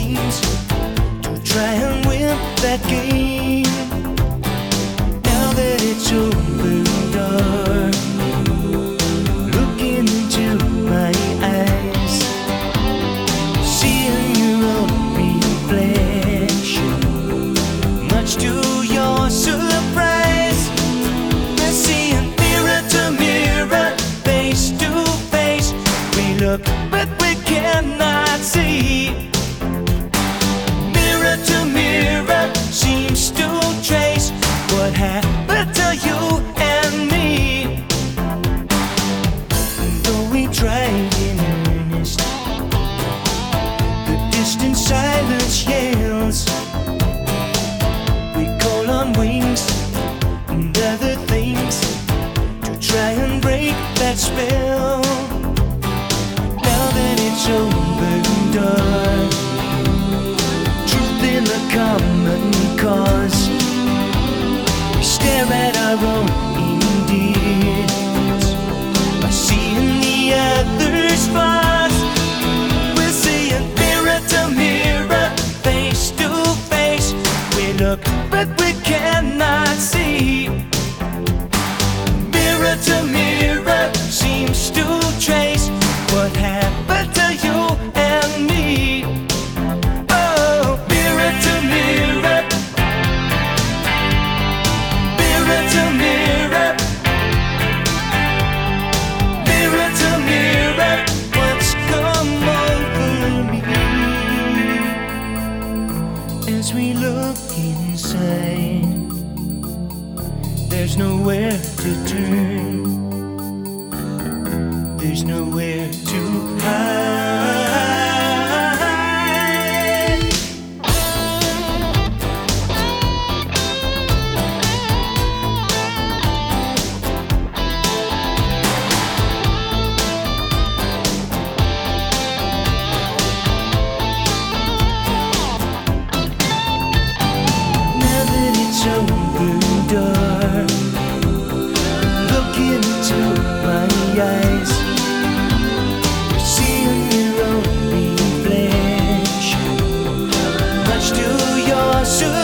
seems to try and win that game. Now that it's open door, looking into my eyes, seeing your own reflection, much to your surprise. We're seeing mirror to mirror, face to face. We look, but we cannot see. Mirror to mirror seems to trace what happened to you and me. Though we tried in earnest, the distant silence yells. We call on wings and other things to try and break that spell. Now that it's open door, truth in the common cause, we stare at our own indeeds by seeing the other's flaws. We're seeing mirror to mirror, face to face. We look, but we cannot see. Mirror to mirror seems to trace what happened to you and me. Oh, mirror to mirror, mirror to mirror, mirror to mirror, what's come over me? As we look inside, there's nowhere to turn, there's nowhere to hide. Now that it's open door, look into my eyes, seeing your own reflection, much to your surprise.